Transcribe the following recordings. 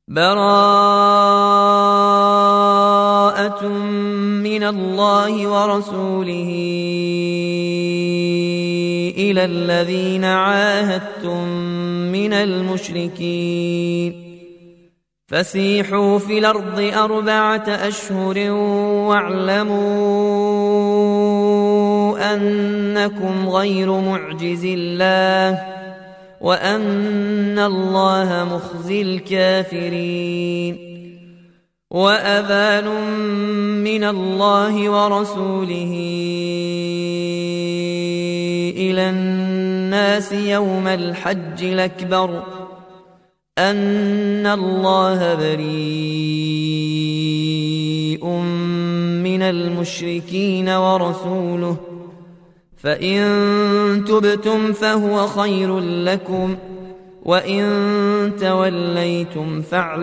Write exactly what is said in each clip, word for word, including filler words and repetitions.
براءة من الله ورسوله إلى الذين عاهدتم من المشركين فسيحوا في الأرض أربعة أشهر واعلموا أنكم غير معجز الله وأن الله مخزي الكافرين وأذان من الله ورسوله إلى الناس يوم الحج الأكبر أن الله بريء من المشركين ورسوله فإن تبتم فهو خير لكم وإن توليتم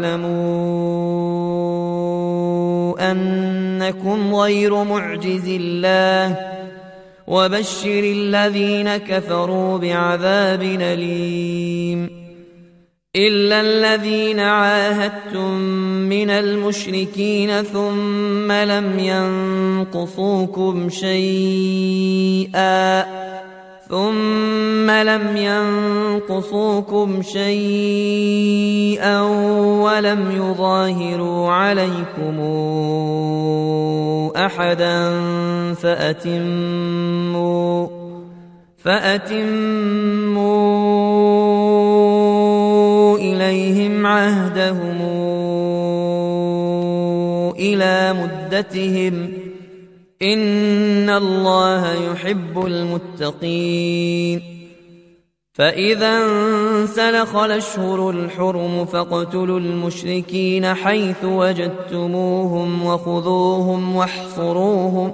فاعلموا أنكم غير معجز الله وبشر الذين كفروا بعذاب أليم إلا الذين عاهدتم من المشركين ثم لم ينقصوكم شيئا ثم لم ينقصوكم شيئا ولم يظاهروا عليكم أحدا فأتموا فأتموا إليهم عهدهم إلى مدتهم إن الله يحب المتقين فإذا انسلخ الأشهر الحرم فاقتلوا المشركين حيث وجدتموهم وخذوهم واحصروهم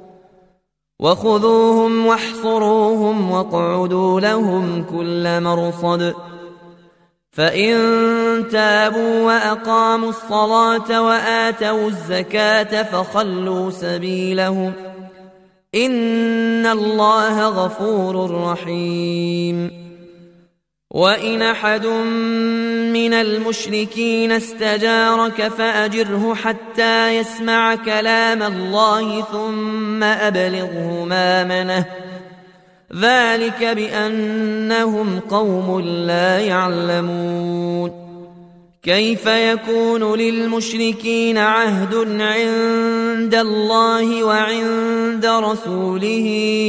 وخذوهم واحصروهم واقعدوا لهم كل مرصد فإن تابوا وأقاموا الصلاة وآتوا الزكاة فخلوا سبيلهم إن الله غفور رحيم وإن أحد من المشركين استجارك فأجره حتى يسمع كلام الله ثم أبلغه مأمنه ذلك بأنهم قوم لا يعلمون كيف يكون للمشركين عهد عند الله وعند رسوله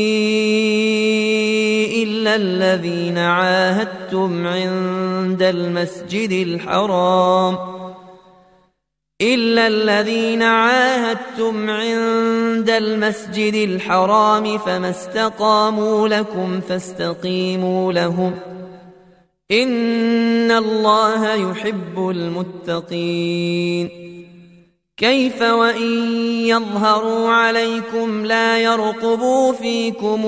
إلا الذين عاهدتم عند المسجد الحرام إلا الذين عاهدتم عند المسجد الحرام فما استقاموا لكم فاستقيموا لهم إن الله يحب المتقين كيف وإن يظهروا عليكم لا يرقبوا فيكم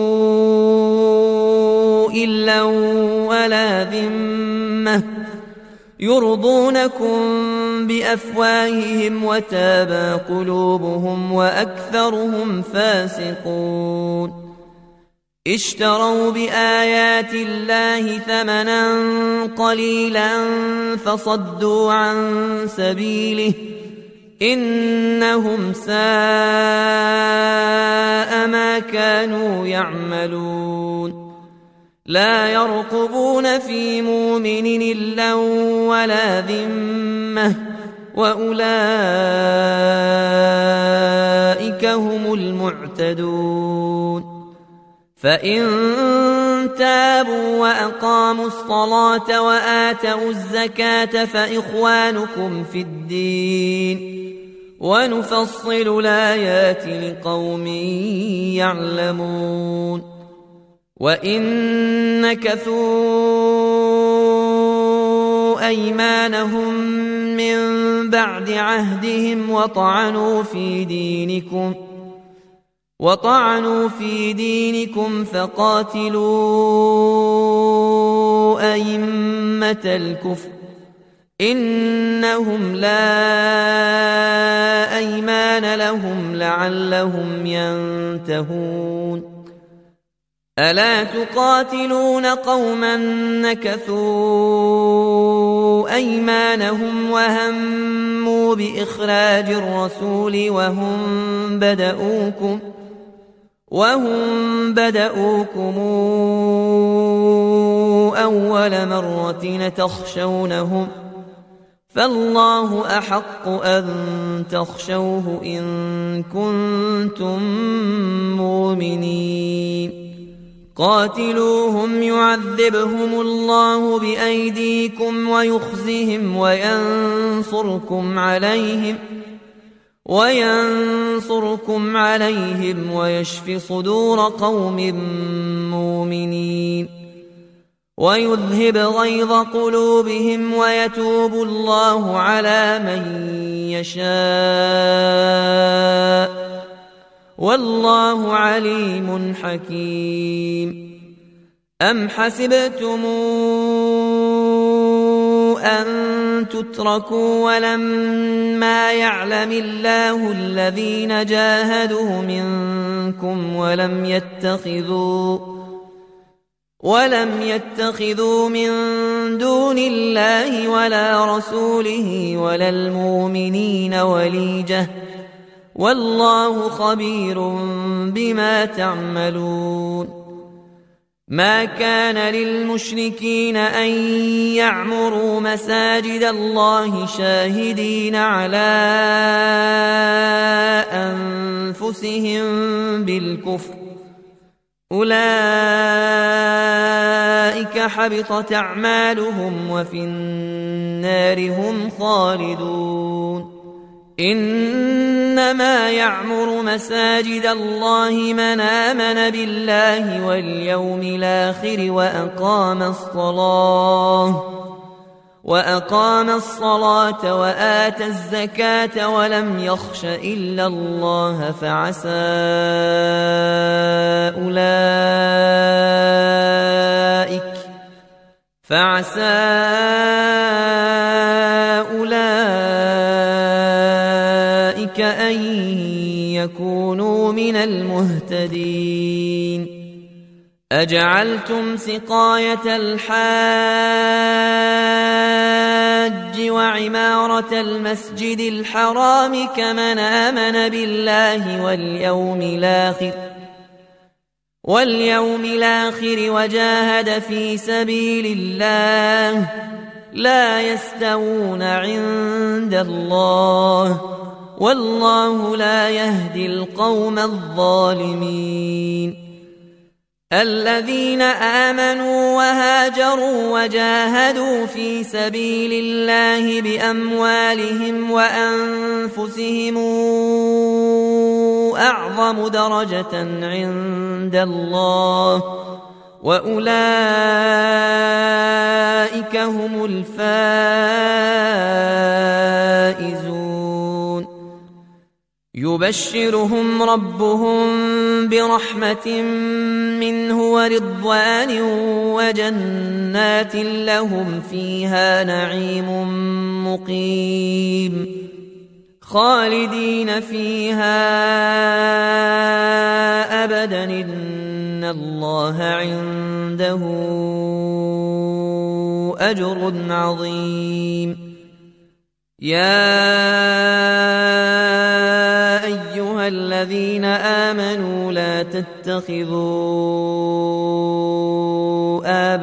إلا ولا ذمة يرضونكم بأفواههم وتابى قلوبهم وأكثرهم فاسقون اشتروا بآيات الله ثمنا قليلا فصدوا عن سبيله إنهم ساء ما كانوا يعملون لا يرقبون في مؤمن إلا ولا ذمة وأولئك هم المعتدون فإن تابوا وأقاموا الصلاة وآتوا الزكاة فإخوانكم في الدين ونفصل الآيات لقوم يعلمون وإن نكثوا أيمانهم من بعد عهدهم وطعنوا في دينكم وطعنوا في دينكم فقاتلوا أئمة الكفر إنهم لا أيمان لهم لعلهم ينتهون ألا تقاتلون قوما نكثوا أيمانهم وهموا بإخراج الرسول وهم بدؤوكم وهم بدؤوكم أول مرة تخشونهم فالله أحق أن تخشوه إن كنتم مؤمنين قاتلوهم يعذبهم الله بأيديكم ويخزهم وينصركم عليهم وينصركم عليهم ويشف صدور قوم مؤمنين ويذهب غيظ قلوبهم ويتوب الله على من يشاء والله عليم حكيم أم حسبتم أن تتركوا ولما يعلم الله الذين جاهدوا منكم ولم يتخذوا ولم يتخذوا من دون الله ولا رسوله ولا المؤمنين وليجة والله خبير بما تعملون ما كان للمشركين أن يعمروا مساجد الله شاهدين على أنفسهم بالكفر أولئك حبطت أعمالهم وفي النار هم خالدون إنما يعمر مساجد الله من آمن بالله واليوم الآخر وأقام الصلاة وأقام الصلاة وآتى الزكاة ولم يخش إلا الله فعسى أولئك فعسى أولئك أن يكونوا من المهتدين أجعلتم سقاية الحاج وعمارة المسجد الحرام كمن آمن بالله واليوم الآخر واليوم الآخر وجاهد في سبيل الله لا يستوون عند الله والله لا يهدي القوم الظالمين الذين آمنوا وهاجروا وجاهدوا في سبيل الله بأموالهم وأنفسهم أعظم درجة عند الله وأولئك هم الفائزون يبشرهم ربهم برحمة منه ورضوان وجنات لهم فيها نعيم مقيم خالدين فيها أبدا إن الله عنده أجر عظيم يا أيها الذين آمنوا لا تتخذوا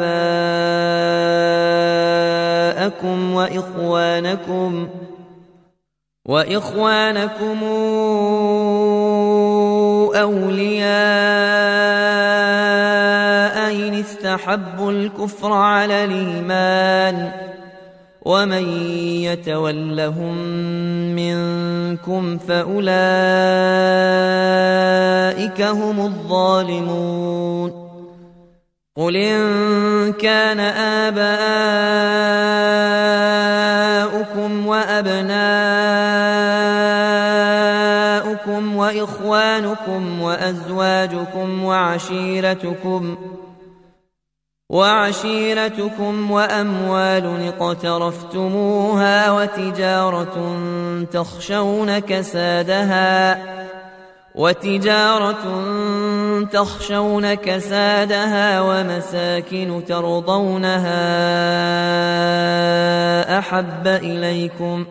آباءكم وإخوانكم وإخوانكم أولياء إن استحبوا الكفر على الإيمان ومن يتولهم منكم فأولئك هم الظالمون قل إن كان آباؤكم وأبناؤكم وإخوانكم وأزواجكم وعشيرتكم وعشيرتكم وأموال اقترفتموها وتجارة تخشون كسادها وتجارة تخشون كسادها ومساكن ترضونها أحب إليكم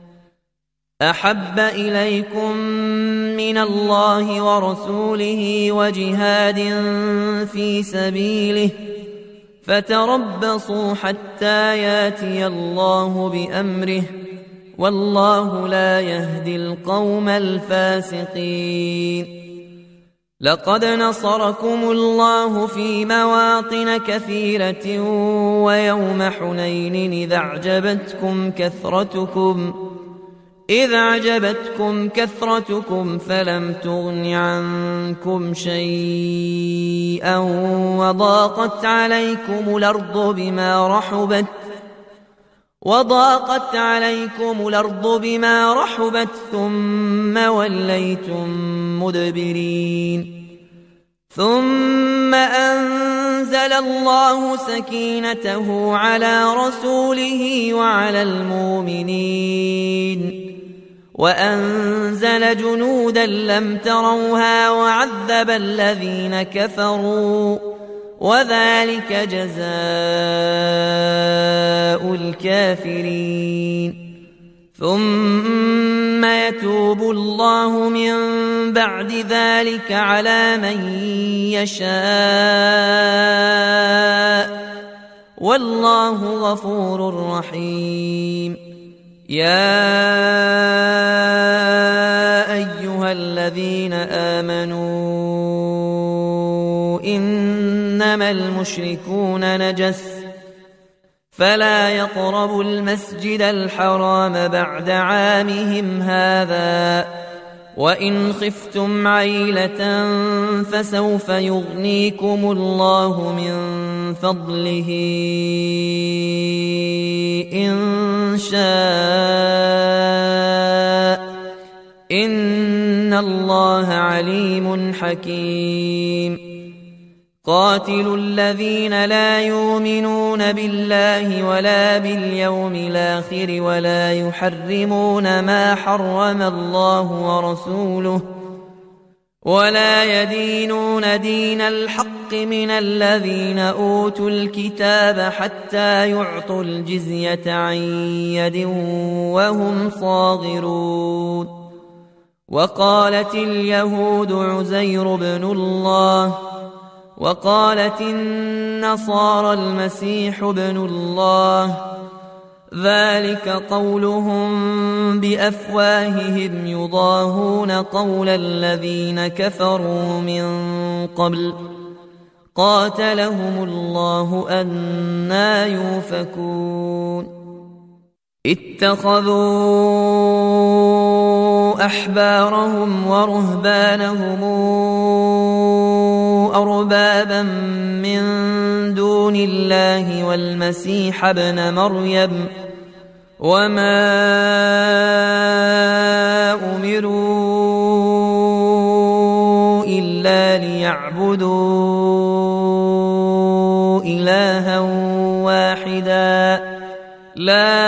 أحب إليكم من الله ورسوله وجهاد في سبيله فتربصوا حتى ياتي الله بأمره والله لا يهدي القوم الفاسقين. لقد نصركم الله في مواطن كثيرة ويوم حنين إذ أعجبتكم كثرتكم إذ أعجبتكم كثرتكم فلم تغن عنكم شيئا وضاقت عليكم الأرض بما رحبت وضاقت عليكم الأرض بما رحبت ثم وليتم مدبرين ثم أنزل الله سكينته على رسوله وعلى المؤمنين وأنزل جنودا لم تروها وعذب الذين كفروا وذلك جزاء الكافرين. ثم يتوب الله من بعد ذلك على من يشاء والله غفور رحيم. يا أيها الذين آمنوا إنما المشركون نجس فلا يقربوا المسجد الحرام بعد عامهم هذا وإن خفتم عيلة فسوف يغنيكم الله من فضله إن شاء إن الله عليم حكيم. قاتلوا الذين لا يؤمنون بالله ولا باليوم الآخر ولا يحرمون ما حرم الله ورسوله ولا يدينون دين الحق من الذين أوتوا الكتاب حتى يعطوا الجزية عن يد وهم صاغرون. وقالت اليهود عزير بن الله وقالت النصارى المسيح ابن الله ذلك قولهم بأفواههم يضاهون قول الذين كفروا من قبل قاتلهم الله أنى يؤفكون. اتخذوا أحبارهم ورهبانهم أربابا من دون الله والمسيح ابن مريم وما أمروا إلا ليعبدوا إلها واحدا لا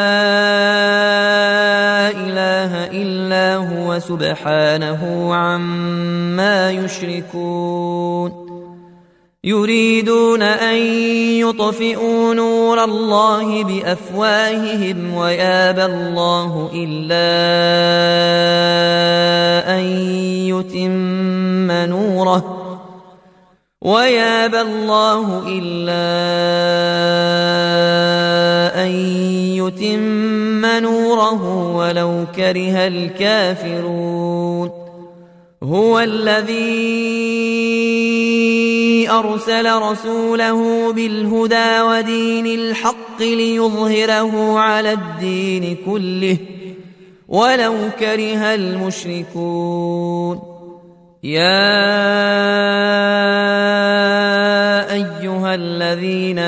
إله إلا هو سبحانه عما يشركون. يريدون أن يطفئوا نور الله بأفواههم ويابى الله إلا أن يتم نوره ويابى الله إلا أن يتم نوره ولو كره الكافرون. هو الذي أرسل رسوله بالهدى ودين الحق ليظهره على الدين كله ولو كره المشركون. يا أيها الذين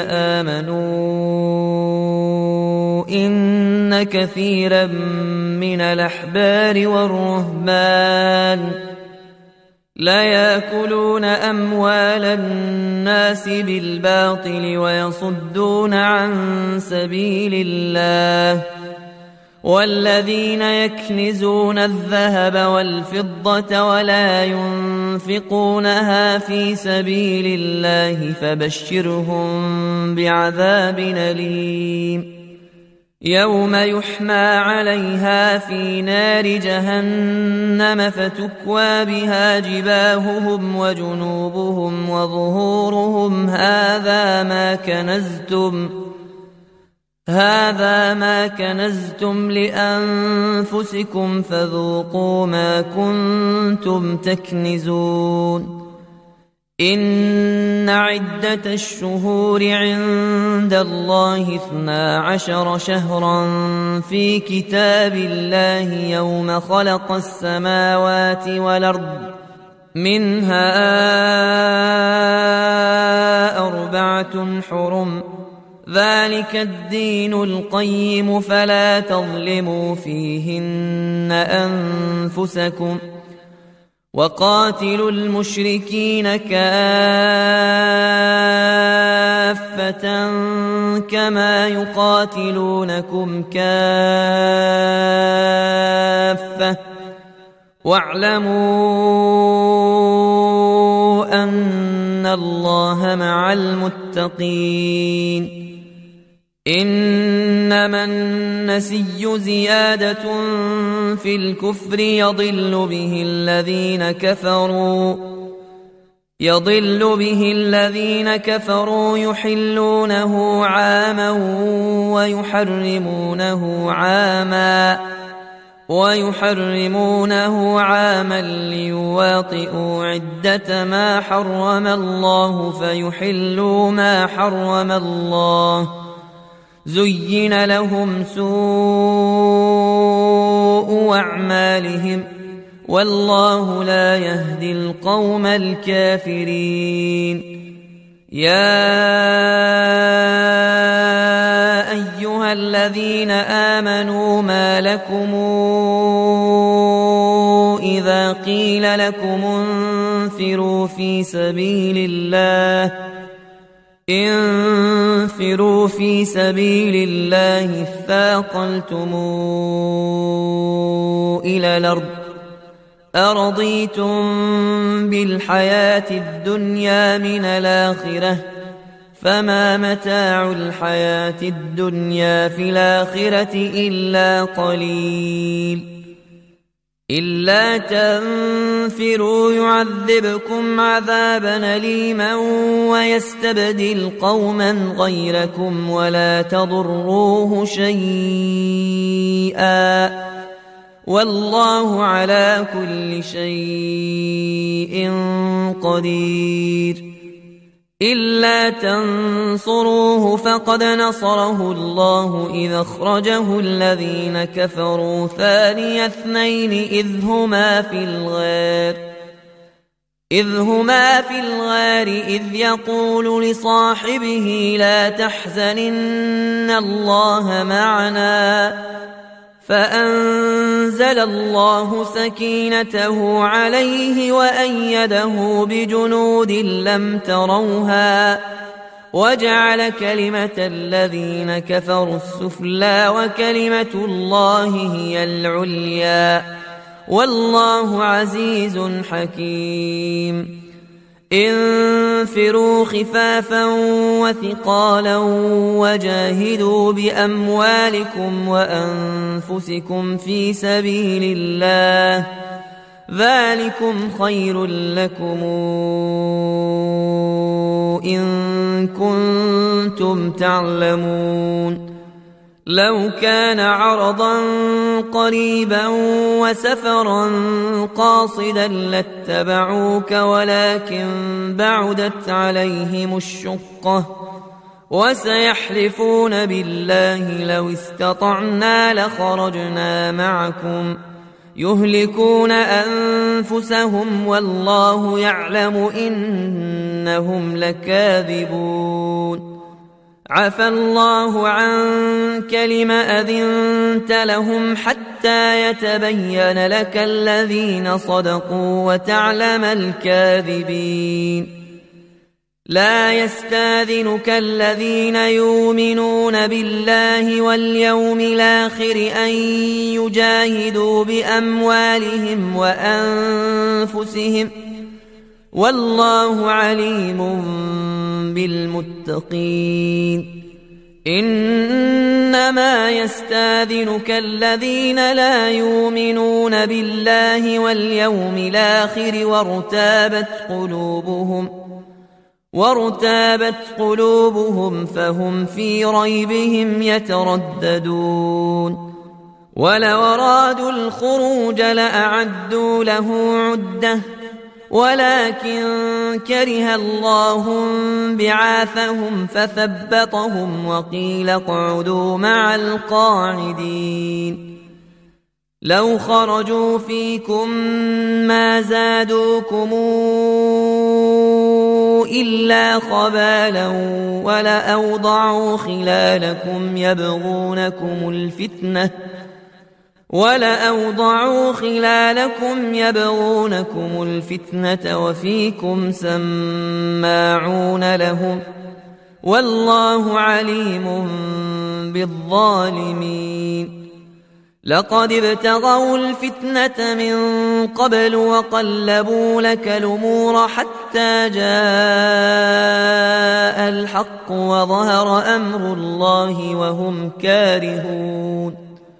آمنوا إن كثيرا من الأحبار والرهبان لا يأكلون أموال الناس بالباطل ويصدون عن سبيل الله والذين يكنزون الذهب والفضة ولا ينفقونها في سبيل الله فبشرهم بعذاب أليم يوم يحمى عليها في نار جهنم فتكوى بها جباههم وجنوبهم وظهورهم هذا ما كنزتم هذا ما كنزتم لأنفسكم فذوقوا ما كنتم تكنزون إن عدة الشهور عند الله اثنا عشر شهرا في كتاب الله يوم خلق السماوات والأرض منها أربعة حرم ذلك الدين القيم فلا تظلموا فيهن أنفسكم وقاتلوا المشركين كافة كما يقاتلونكم كافة واعلموا أن الله مع المتقين إنما النسي زيادة في الكفر يضل به الذين كفروا يضل به الذين كفروا يحلونه عاما ويحرمونه عاما ويحرمونه عاما ليواطئوا عدة ما حرم الله فيحلوا ما حرم الله زين لهم سوء أعمالهم والله لا يهدي القوم الكافرين يا أيها الذين آمنوا ما لكم إذا قيل لكم انفروا في سبيل الله انفروا في سبيل الله اثاقلتم إلى الأرض أرضيتم بالحياة الدنيا من الآخرة فما متاع الحياة الدنيا في الآخرة إلا قليل إلا تنفروا يعذبكم عذابا أليما ويستبدل قوما غيركم ولا تضروه شيئا والله على كل شيء قدير إلا تنصروه فقد نصره الله إذ أخرجه الذين كفروا ثاني اثنين إذ هما في الغار إذ هما في الغار إذ يقول لصاحبه لا تحزن إن الله معنا فأنزل الله سكينته عليه وأيده بجنود لم تروها وجعل كلمة الذين كفروا السفلى وكلمة الله هي العليا والله عزيز حكيم انفروا خفافا وثقالا وجاهدوا بأموالكم وأنفسكم في سبيل الله ذلكم خير لكم إن كنتم تعلمون لو كان عرضا قريبا وسفرا قاصدا لاتبعوك ولكن بعدت عليهم الشقة وسيحلفون بالله لو استطعنا لخرجنا معكم يهلكون أنفسهم والله يعلم إنهم لكاذبون عفى الله عنك لم أذنت لهم حتى يتبين لك الذين صدقوا وتعلم الكاذبين لا يستاذنك الذين يؤمنون بالله واليوم الآخر أن يجاهدوا بأموالهم وأنفسهم والله عليم بالمتقين. إنما يستاذنك الذين لا يؤمنون بالله واليوم الآخر وارتابت قلوبهم وارتابت قلوبهم فهم في ريبهم يترددون. ولو أرادوا الخروج لأعدوا له عدة ولكن كره الله بعاثهم فثبطهم وقيل اقعدوا مع القاعدين. لو خرجوا فيكم ما زادوكم إلا خبالا ولأوضعوا خلالكم يبغونكم الفتنة ولأوضعوا خلالكم يبغونكم الفتنة وفيكم سماعون لهم والله عليم بالظالمين. لقد ابتغوا الفتنة من قبل وقلبوا لك الأمور حتى جاء الحق وظهر أمر الله وهم كارهون.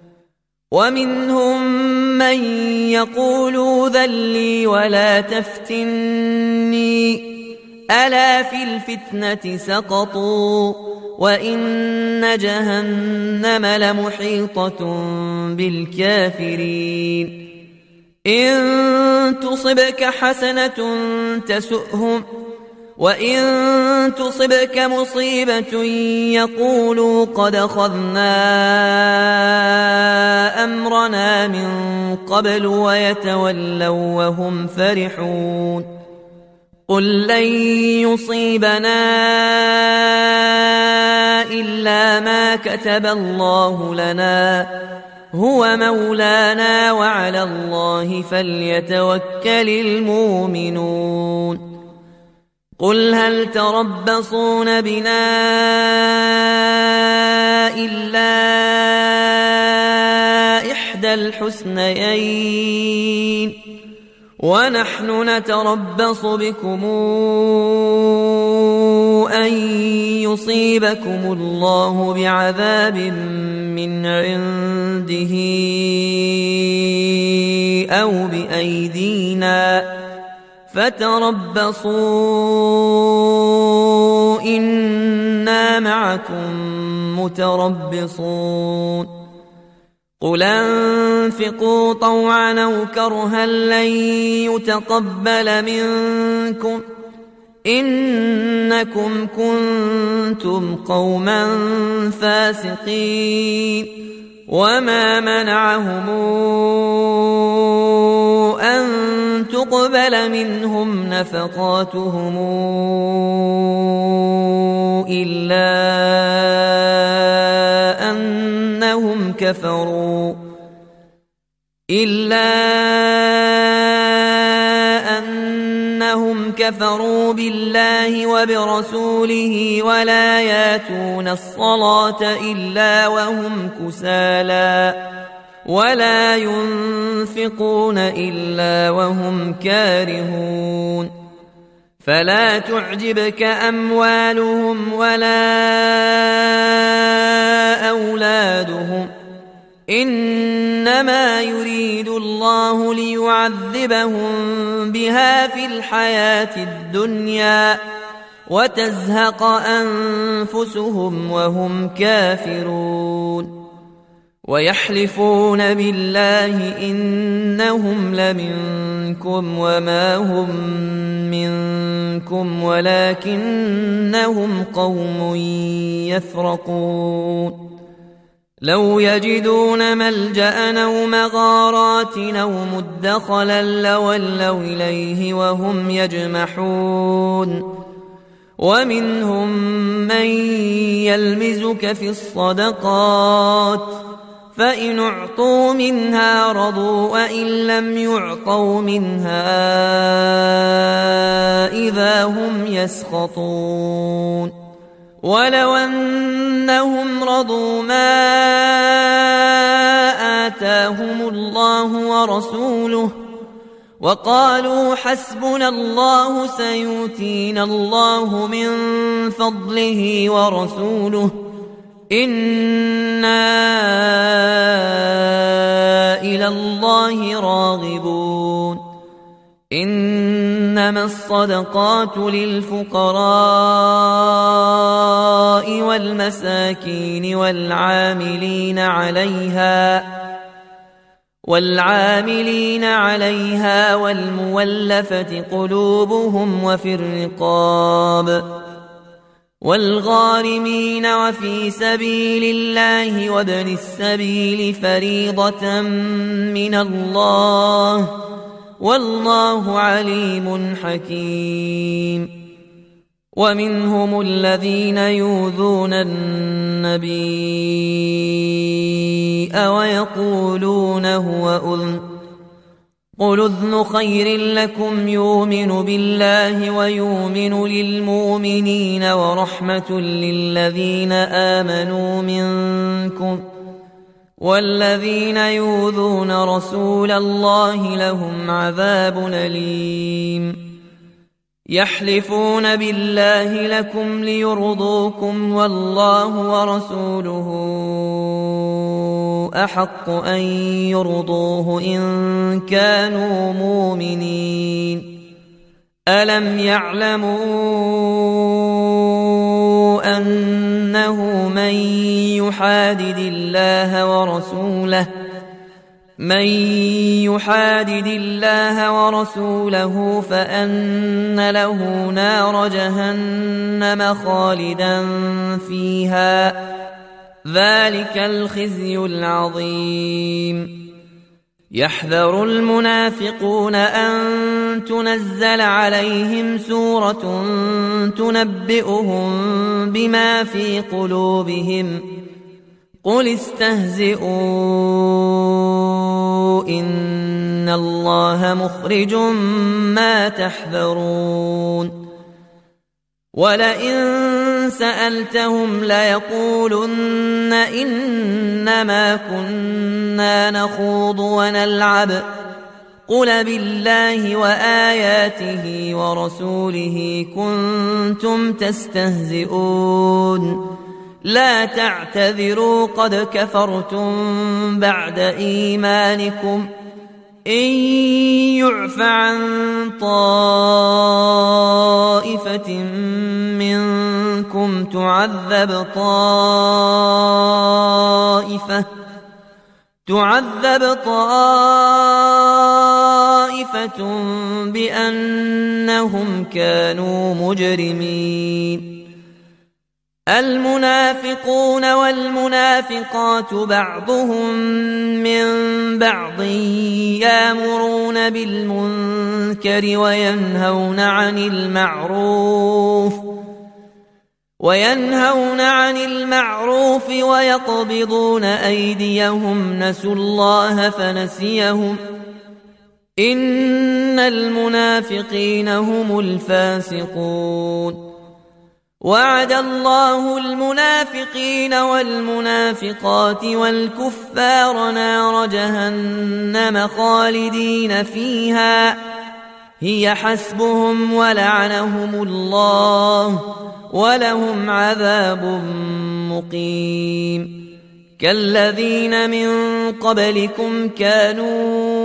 ومنهم من يقول ذلي ولا تفتني ألا في الفتنة سقطوا وإن جهنم لمحيطة بالكافرين. إن تصبك حسنة تسؤهم وإن تصبك مصيبة يقولوا قد أخذنا أمرنا من قبل ويتولوا وهم فرحون. قل لن يصيبنا إلا ما كتب الله لنا هو مولانا وعلى الله فليتوكل المؤمنون. قل هل تربصون بنا إلا إحدى الحسنيين ونحن نتربص بكم أن يصيبكم الله بعذاب من عنده أو بأيدينا فتربصوا إنا معكم متربصون. قل انفقوا طوعا أو كرها لن يتقبل منكم إنكم كنتم قوما فاسقين. وما منعهم أن تقبل منهم نفقاتهم إلا أنهم كفروا إلا أنهم كفروا بالله وبرسوله ولا ياتون الصلاة إلا وهم كسالى ولا ينفقون إلا وهم كارهون. فلا تعجبك أموالهم ولا أولادهم إنما يريد الله ليعذبهم بها في الحياة الدنيا وتزهق أنفسهم وهم كافرون. ويحلفون بالله إنهم لمنكم وما هم منكم ولكنهم قوم يفرقون. لو يجدون ملجأ أو مغارات أو مدخلا لولوا إليه وهم يجمحون. ومنهم من يلمزك في الصدقات فإن أعطوا منها رضوا وإن لم يعطوا منها إذا هم يسخطون ولو أنهم رضوا ما آتاهم الله ورسوله وقالوا حسبنا الله سيؤتينا الله من فضله ورسوله إنا إلى الله راغبون إنما الصدقات للفقراء والمساكين والعاملين عليها والعاملين عليها والمولفة قلوبهم وفي الرقاب والغارمين وفي سبيل الله وابن السبيل فريضة من الله والله عليم حكيم ومنهم الذين يؤذون النبي ويقولون هو أذن قل أذن خير لكم يؤمن بالله ويؤمن للمؤمنين ورحمة للذين آمنوا منكم والذين يؤذون رسول الله لهم عذاب أليم يحلفون بالله لكم ليرضوكم والله ورسوله أحق أن يرضوه إن كانوا مؤمنين ألم يعلموا أنه من يحادد الله ورسوله من يحادد الله ورسوله فأن له نار جهنم خالدا فيها ذلك الخزي العظيم يحذر المنافقون أن تنزل عليهم سورة تنبئهم بما في قلوبهم قل استهزئوا إن الله مخرج ما تحذرون ولئن سألتهم ليقولن إنما كنا نخوض ونلعب قل بالله وآياته ورسوله كنتم تستهزئون لا تعتذروا قد كفرتم بعد إيمانكم إن يعف عن طائفة منكم تعذب طائفة تعذب طائفة بأنهم كانوا مجرمين المنافقون والمنافقات بعضهم من بعض يأمرون بالمنكر وينهون عن المعروف وينهون عن المعروف ويقبضون أيديهم نسوا الله فنسيهم إن المنافقين هم الفاسقون وعد الله المنافقين والمنافقات والكفار نار جهنم خالدين فيها هي حسبهم ولعنهم الله ولهم عذاب مقيم كالذين من قبلكم كانوا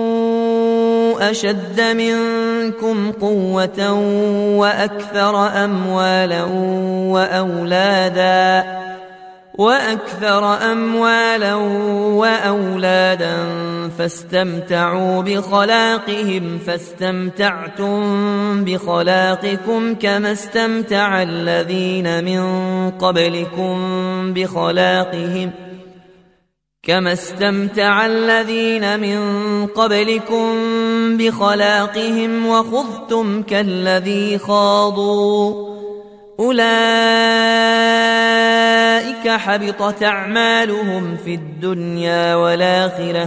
أشد منكم قوة وأكثر أموالا وأولادا وأكثر أموالا وأولادا فاستمتعوا بخلاقهم فاستمتعتم بخلاقكم كما استمتع الذين من قبلكم بخلاقهم كما استمتع الذين من قبلكم بخلاقهم وخضتم كالذي خاضوا أولئك أولئك حبطت أعمالهم في الدنيا والآخرة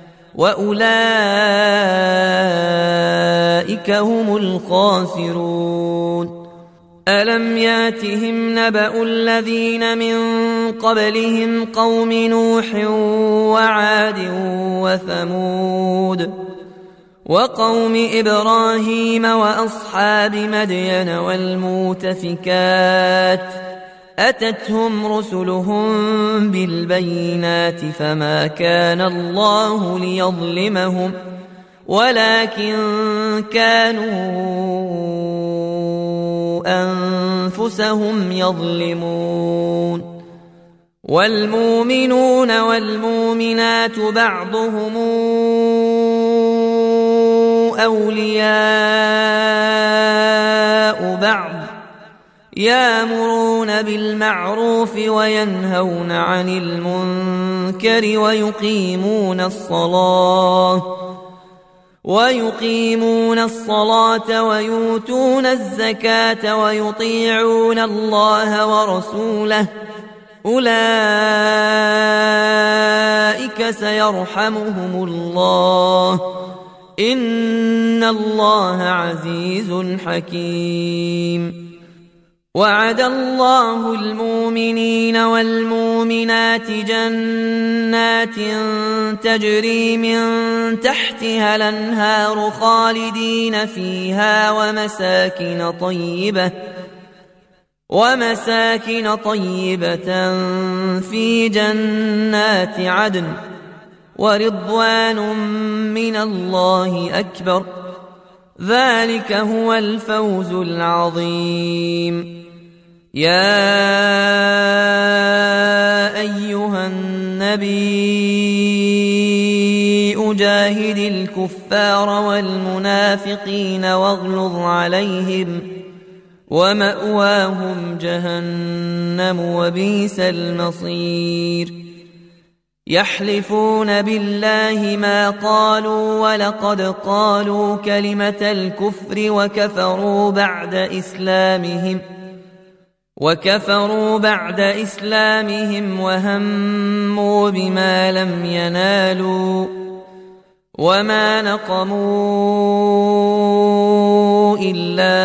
وأولئك هم الخاسرون. ألم ياتهم نبأ الذين من قبلهم قوم نوح وعاد وثمود وقوم إبراهيم وأصحاب مدين والمؤتفكات أتتهم رسلهم بالبينات فما كان الله ليظلمهم ولكن كانوا أنفسهم يظلمون. والمؤمنون والمؤمنات بعضهم أولياء بعض يأمرون بالمعروف وينهون عن المنكر ويقيمون الصلاة ويقيمون الصلاة ويؤتون الزكاة ويطيعون الله ورسوله أولئك سيرحمهم الله إن الله عزيز حكيم. وعد الله المؤمنين والمؤمنات جنات تجري من تحتها الأنهار خالدين فيها ومساكن طيبة ومساكن طيبة في جنات عدن ورضوان من الله أكبر ذلك هو الفوز العظيم. يا أيها النبي أجاهد الكفار والمنافقين واغلظ عليهم ومأواهم جهنم وبئس المصير. يحلفون بالله ما قالوا ولقد قالوا كلمة الكفر وكفروا بعد إسلامهم وكفروا بعد إسلامهم وهموا بما لم ينالوا وما نقموا إلا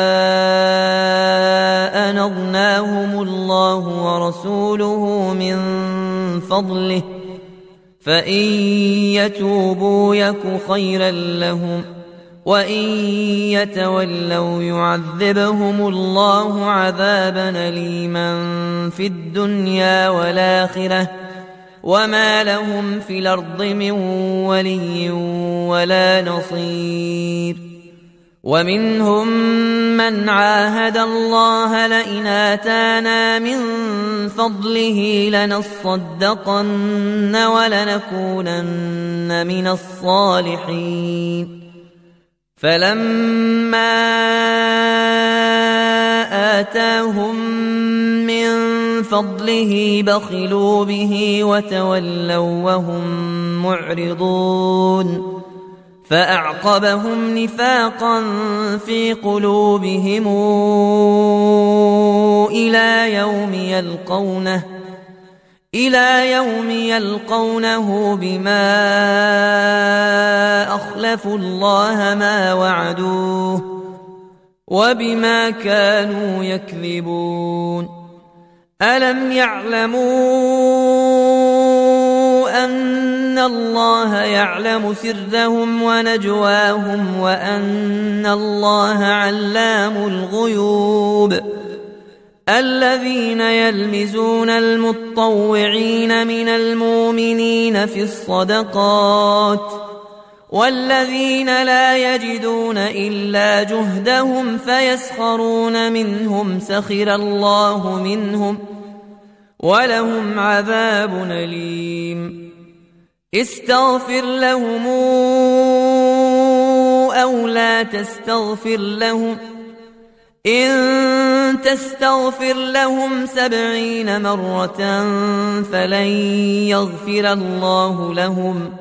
أن أغناهم الله ورسوله من فضله فإن يتوبوا يك خيرا لهم وإن يتولوا يعذبهم الله عذابا أليما في الدنيا والآخرة وما لهم في الأرض من ولي ولا نصير. ومنهم من عاهد الله لئن آتانا من فضله لنصدقن ولنكونن من الصالحين فلما آتاهم من فضله بخلوا به وتولوا وهم معرضون فأعقبهم نفاقا في قلوبهم إلى يوم يلقونه إلى يوم يلقونه بما أخلفوا الله ما وعدوه وبما كانوا يكذبون. ألم يعلموا أن الله يعلم سرهم ونجواهم وأن الله علام الغيوب. الذين يلمزون المتطوعين من المؤمنين في الصدقات والذين لا يجدون إلا جهدهم فيسخرون منهم سخر الله منهم ولهم عذاب أليم. استغفر لهم أو لا تستغفر لهم إن تستغفر لهم سبعين مرة فلن يغفر الله لهم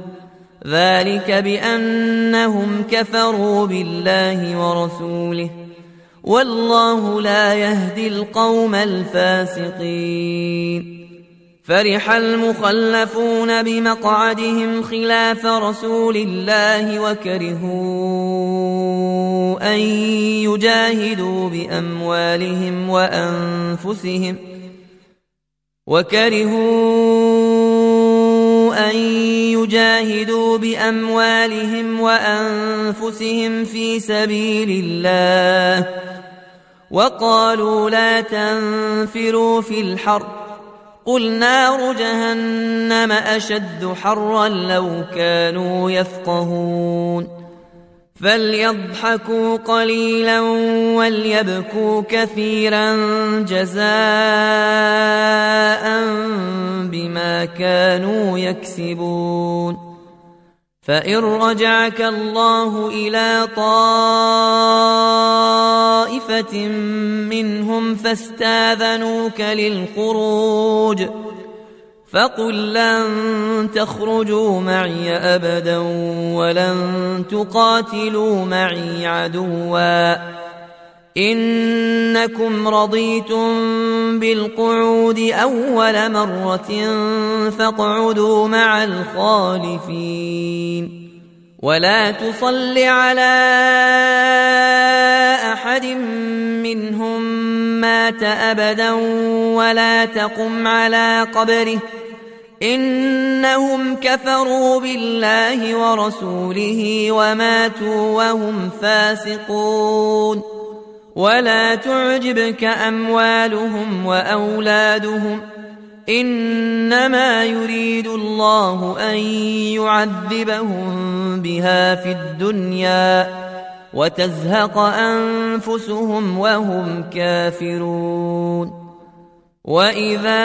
ذلك بأنهم كفروا بالله ورسوله والله لا يهدي القوم الفاسقين. فرح المخلفون بمقعدهم خلاف رسول الله وكرهوا أن يجاهدوا بأموالهم وأنفسهم وكرهوا أن يجاهدوا بأموالهم وأنفسهم في سبيل الله وقالوا لا تنفروا في الحر قل نار جهنم أشد حرا لو كانوا يفقهون. فليضحكوا قليلا وليبكوا كثيرا جزاء بما كانوا يكسبون. فإن رجعك الله إلى طائفة منهم فاستاذنوك للخروج فقل لن تخرجوا معي أبدا ولن تقاتلوا معي عدوا إنكم رضيتم بالقعود أول مرة فاقعدوا مع الخالفين. ولا تصل على أحد منهم مات أبدا ولا تقم على قبره إنهم كفروا بالله ورسوله وماتوا وهم فاسقون. ولا تعجبك أموالهم وأولادهم إنما يريد الله أن يعذبهم بها في الدنيا وتزهق أنفسهم وهم كافرون. وإذا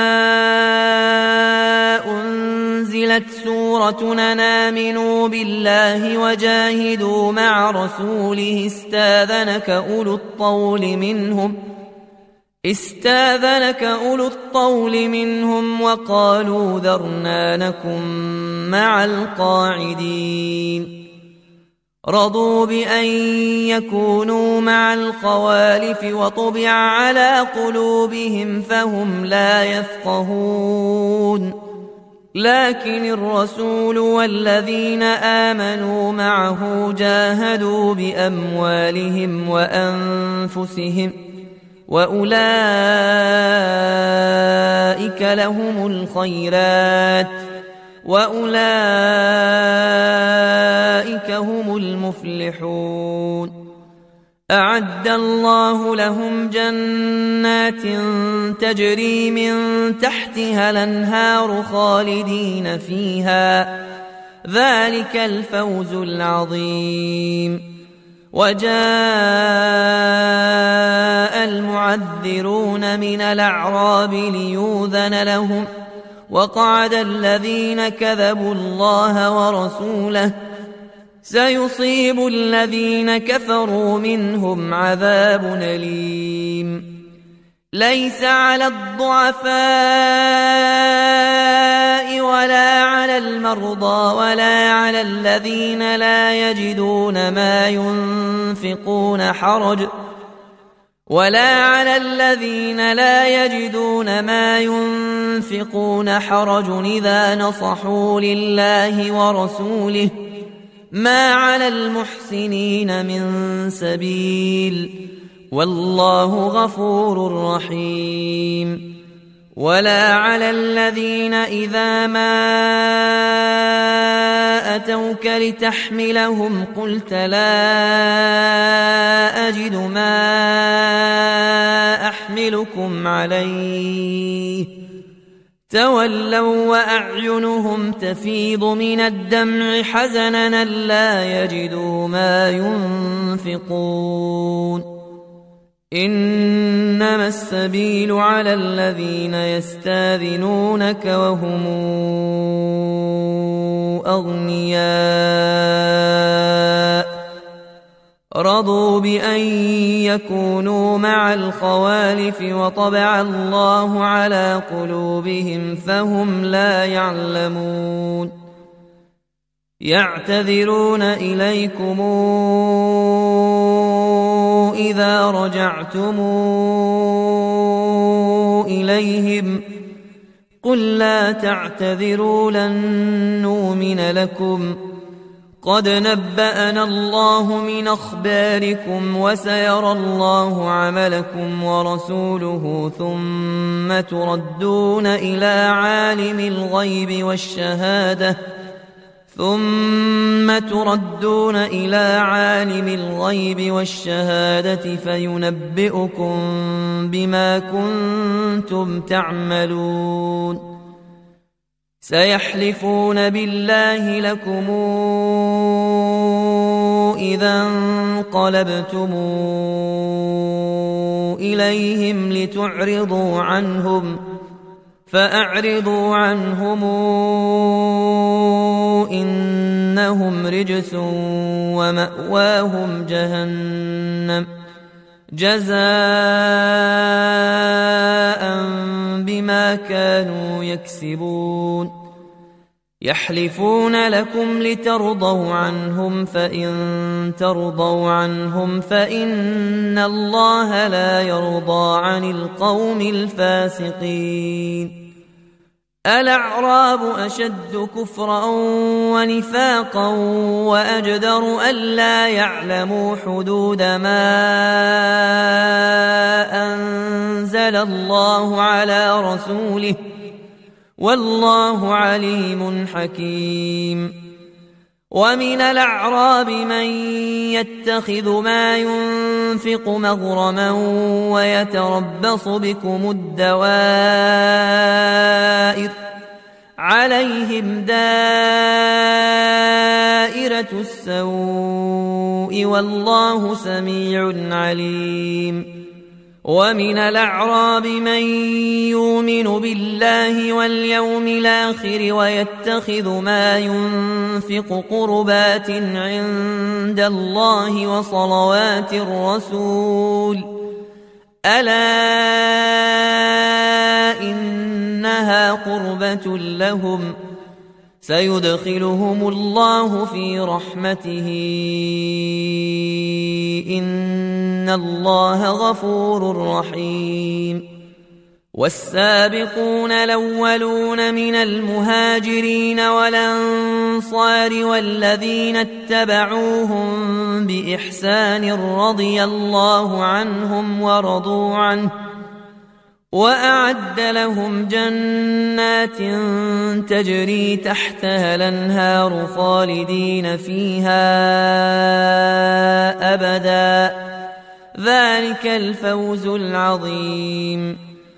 أنزلت سورة أن آمنوا بالله وجاهدوا مع رسوله استاذنك أولو الطول منهم استاذنك أولو الطول منهم وقالوا ذرنا نكن مع القاعدين. رضوا بأن يكونوا مع الخوالف وطبع على قلوبهم فهم لا يفقهون. لكن الرسول والذين آمنوا معه جاهدوا بأموالهم وأنفسهم وأولئك لهم الخيرات وأولئك هم المفلحون. أعد الله لهم جنات تجري من تحتها الأنهار خالدين فيها ذلك الفوز العظيم. وجاء المعذرون من الأعراب ليؤذن لهم وقعد الذين كذبوا الله ورسوله سيصيب الذين كفروا منهم عذاب أليم. ليس على الضعفاء ولا على المرضى ولا على الذين لا يجدون ما ينفقون حرج ولا على الذين لا يجدون ما ينفقون حرج إذا نصحوا لله ورسوله ما على المحسنين من سبيل والله غفور رحيم. ولا على الذين إذا ما أتوك لتحملهم قلت لا أجد ما أحملكم عليه تولوا وأعينهم تفيض من الدمع حزنا لا يجدوا ما ينفقون. إنما السبيل على الذين يستاذنونك وهم أغنياء رضوا بأن يكونوا مع الخوالف وطبع الله على قلوبهم فهم لا يعلمون. يعتذرون إليكم إذا رجعتم إليهم قل لا تعتذروا لن نؤمن لكم قد نبأنا الله من أخباركم وسيرى الله عملكم ورسوله ثم تردون إلى عالم الغيب والشهادة ثم تردون إلى عالم الغيب والشهادة فينبئكم بما كنتم تعملون سيحلفون بالله لكم إذا انقلبتم إليهم لتعرضوا عنهم فأعرضوا عنهم إنهم رجس ومأواهم جهنم جزاء بما كانوا يكسبون يحلفون لكم لترضوا عنهم فإن ترضوا عنهم فإن الله لا يرضى عن القوم الفاسقين الأعراب أشد كفرا ونفاقا وأجدر ألا يعلموا حدود ما أنزل الله على رسوله والله عليم حكيم ومن الأعراب من يتخذ ما ينفق مغرما ويتربص بكم الدوائر عليهم دائرة السوء والله سميع عليم ومن الأعراب من يؤمن بالله واليوم الآخر ويتخذ ما ينفق قربات عند الله وصلوات الرسول ألا إنها قربة لهم سيدخلهم الله في رحمته إن الله غفور رحيم والسابقون الأولون من المهاجرين والأنصار والذين اتبعوهم بإحسان رضي الله عنهم ورضوا عنه وأعد لهم جنات تجري تحتها الأنهار خالدين فيها أبدا ذلك الفوز العظيم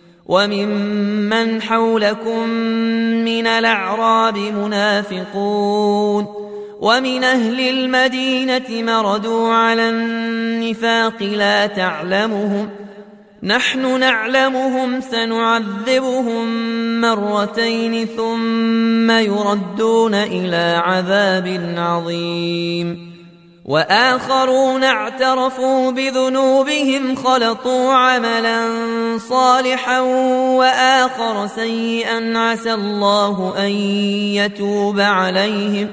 وممن حولكم من الأعراب منافقون ومن أهل المدينة مردوا على النفاق لا تعلمهم نحن نعلمهم سنعذبهم مرتين ثم يردون إلى عذاب عظيم وآخرون اعترفوا بذنوبهم خلطوا عملا صالحا وآخر سيئا عسى الله أن يتوب عليهم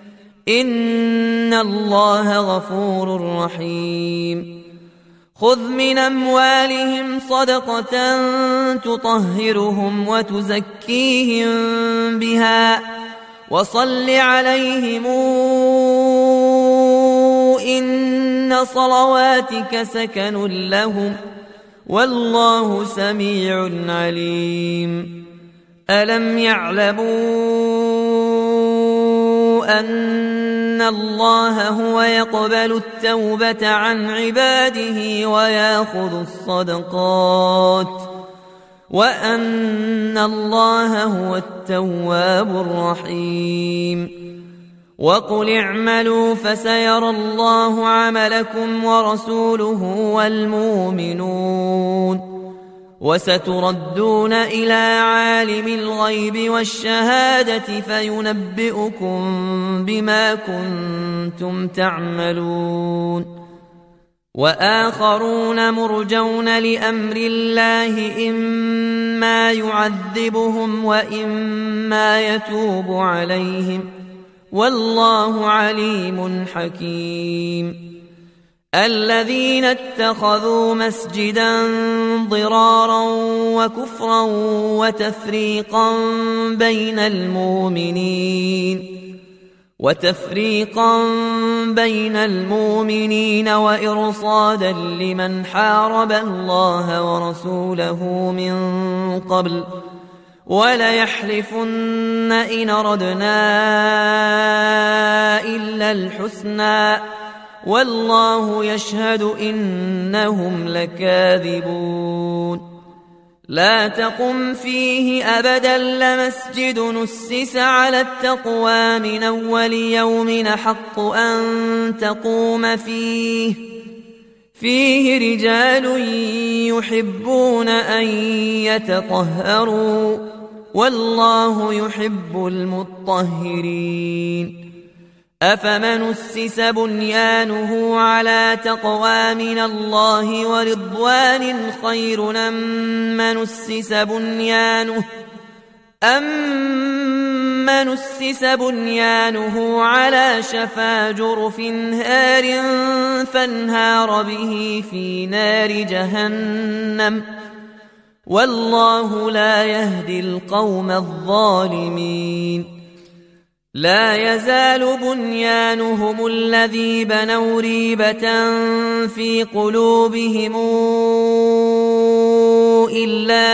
إن الله غفور رحيم خذ من أموالهم صدقة تطهرهم وتزكيهم بها وصل عليهم إن صلواتك سكن لهم والله سميع عليم ألم يعلموا أن الله هو يقبل التوبة عن عباده ويأخذ الصدقات وأن الله هو التواب الرحيم وقل اعملوا فسيرى الله عملكم ورسوله والمؤمنون وستردون إلى عالم الغيب والشهادة فينبئكم بما كنتم تعملون وآخرون مرجون لأمر الله إما يعذبهم وإما يتوب عليهم والله عليم حكيم. الذين اتخذوا مسجدا ضرارا وكفرا وتفريقا بين المؤمنين وتفريقا بين المؤمنين وإرصادا لمن حارب الله ورسوله من قبل وليحلفن إن أردنا إلا الحسنى والله يشهد إنهم لكاذبون. لا تقم فيه أبدا لمسجد نسس على التقوى من أول يوم حق أن تقوم فيه فيه رجال يحبون أن يتطهروا والله يحب المطهرين. أفمن أسس بنيانه على تقوى من الله ورضوان خير أم من أسس بنيانه أمن أسس بنيانه على شفا جرف هار فانهار به في نار جهنم والله لا يهدي القوم الظالمين. لا يزال بنيانهم الذي بنوا ريبة في قلوبهم إلا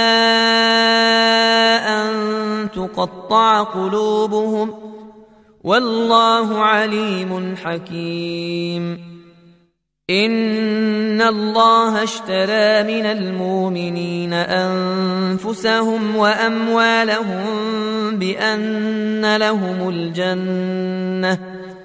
أن تقطع قلوبهم والله عليم حكيم. إن الله اشترى من المؤمنين أنفسهم وأموالهم بأن لهم الجنة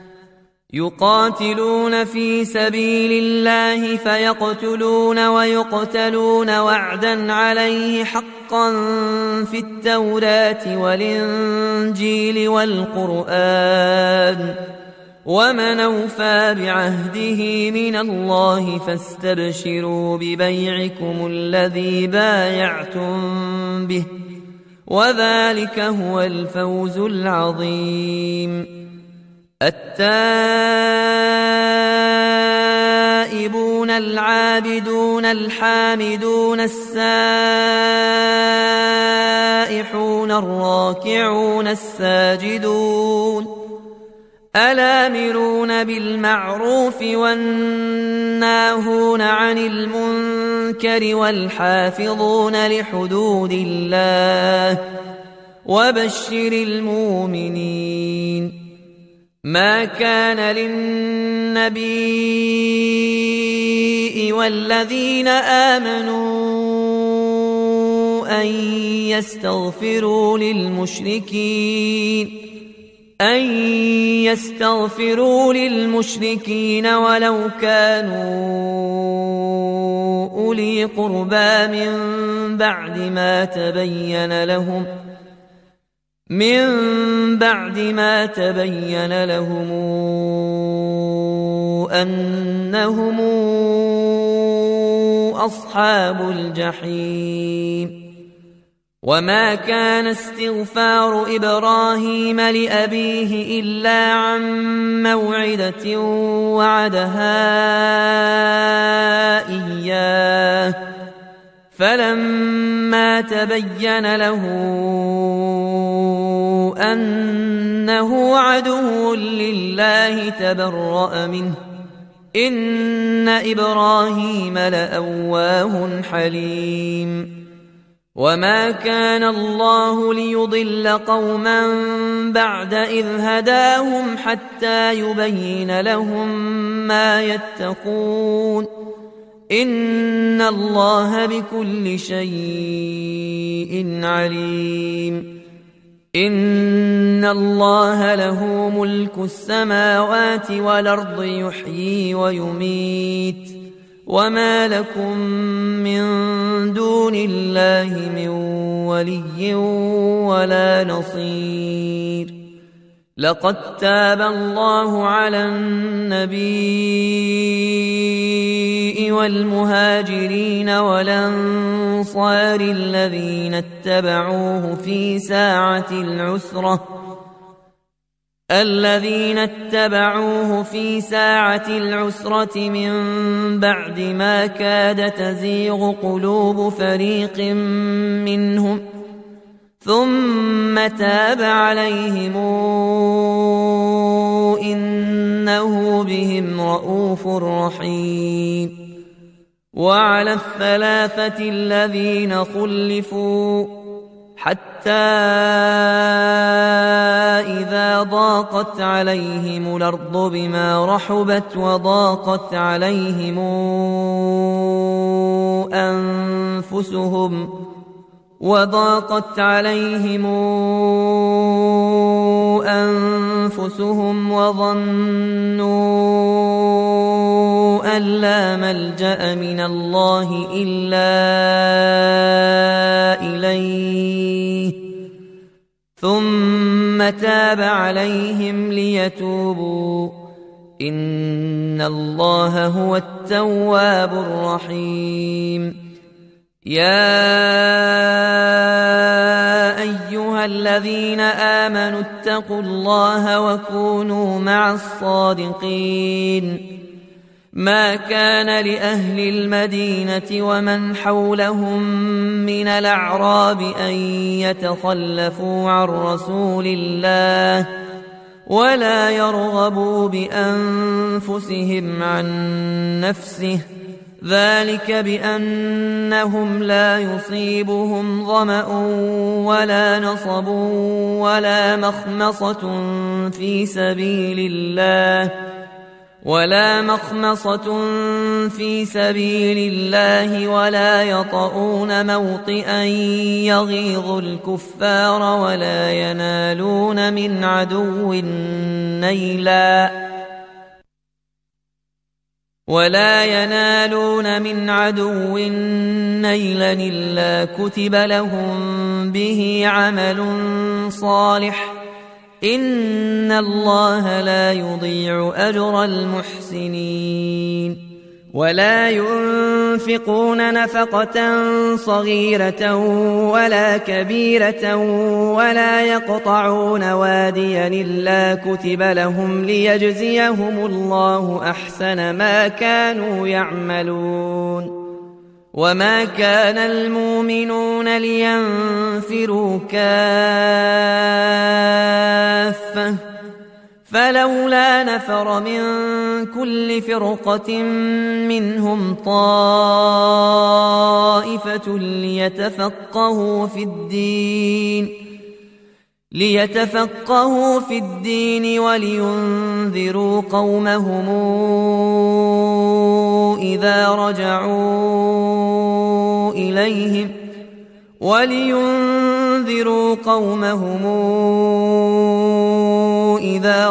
يقاتلون في سبيل الله فيقتلون ويقتلون وعدا عليه حقا في التوراة والإنجيل والقرآن ومن أوفى بعهده من الله فاستبشروا ببيعكم الذي بايعتم به وذلك هو الفوز العظيم. التائبون العابدون الحامدون السائحون الراكعون الساجدون الآمرون بالمعروف والناهون عن المنكر والحافظون لحدود الله وبشر المؤمنين. ما كان للنبي والذين آمنوا أن يستغفروا للمشركين أن يستغفروا للمشركين ولو كانوا أولي قربى من بعد ما تبين لهم من بعد ما تبين لهم أنهم أصحاب الجحيم. وما كان استغفار إبراهيم لأبيه إلا عن موعدة وعدها إياه فلما تبين له أنه عدو لله تبرأ منه إن إبراهيم لأواه حليم. وما كان الله ليضل قوما بعد إذ هداهم حتى يبين لهم ما يتقون إن الله بكل شيء عليم. إن الله له ملك السماوات والأرض يحيي ويميت وما لكم من دون الله من ولي ولا نصير. لقد تاب الله على النبي والمهاجرين والأنصار الذين اتبعوه في ساعة العسرة الذين اتبعوه في ساعة العسرة من بعد ما كاد تزيغ قلوب فريق منهم ثم تاب عليهم إنه بهم رءوف رحيم. وعلى الثلاثة الذين خلفوا حتى إذا ضاقت عليهم الأرض بما رحبت وضاقت عليهم أنفسهم وضاقت عليهم أنفسهم وظنوا أن لا ملجأ من الله إلا إليه ثم تاب عليهم ليتوبوا إن الله هو التواب الرحيم. يا أيها الذين آمنوا اتقوا الله وكونوا مع الصادقين. ما كان لأهل المدينة ومن حولهم من الأعراب أن يتخلفوا عن رسول الله ولا يرغبوا بأنفسهم عن نفسه ذلك بأنهم لا يصيبهم ظمأ ولا نصب ولا مخمصة في سبيل الله ولا مخمصة في سبيل الله ولا يطؤون موطئا يغيظ الكفار ولا ينالون من عدو نيلا ولا ينالون من عدو نيلا إلا كتب لهم به عمل صالح إن الله لا يضيع أجر المحسنين. ولا ينفقون نفقة صغيرة ولا كبيرة ولا يقطعون واديا إلا كتب لهم ليجزيهم الله أحسن ما كانوا يعملون. وما كان المؤمنون لينفروا كافة فلولا نفر من كل فرقة منهم طائفة ليتفقهوا في الدين ليتفقهوا في الدين ولينذروا قومهم إذا رجعوا إليهم ولينذروا قومهم إذا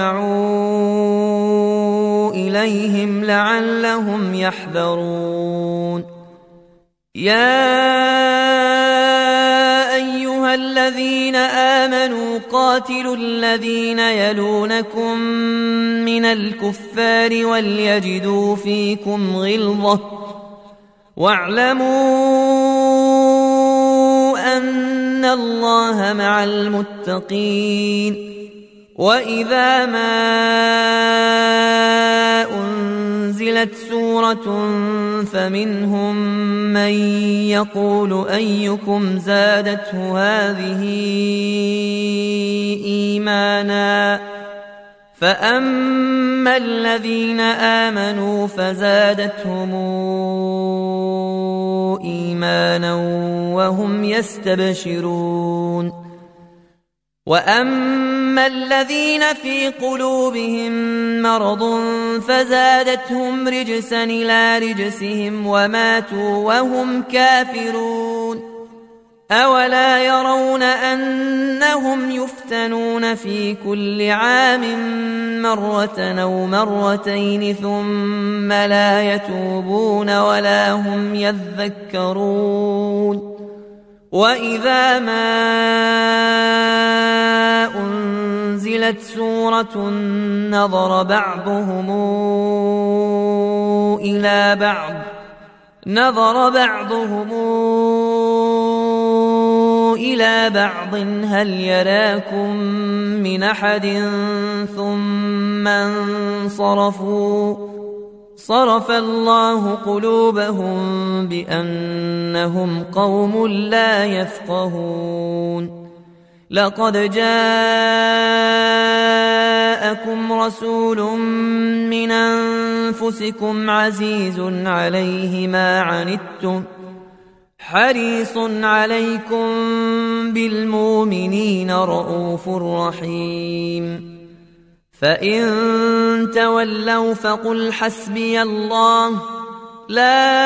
رجعوا إليهم لعلهم يحذرون. يا أيها الذين آمنوا قاتلوا الذين يلونكم من الكفار وليجدوا فيكم غلظة واعلموا أن الله مع المتقين. وإذا ما أنزلت سورة فمنهم من يقول أيكم زادته هذه إيمانا فأما الذين آمنوا فزادتهم إيمانا وهم يستبشرون. وأما الذين في قلوبهم مرض فزادتهم رجسا إلى رجسهم وماتوا وهم كافرون. أولا يرون أنهم يفتنون في كل عام مرة أو مرتين ثم لا يتوبون ولا هم يذكرون. وإذا ما أنزلت سورة نظر بعضهم إلى بعض نظر بعضهم إلى بعض هل يراكم من أحد ثم انصرفوا صرف الله قلوبهم بأنهم قوم لا يفقهون لقد جاءكم رسول من أنفسكم عزيز عليه ما عنتم حريص عليكم بالمؤمنين رءوف رحيم فإن تولوا فقل حسبي الله لا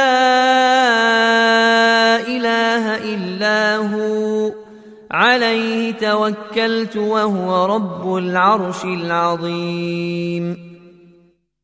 إله إلا هو عليه توكلت وهو رب العرش العظيم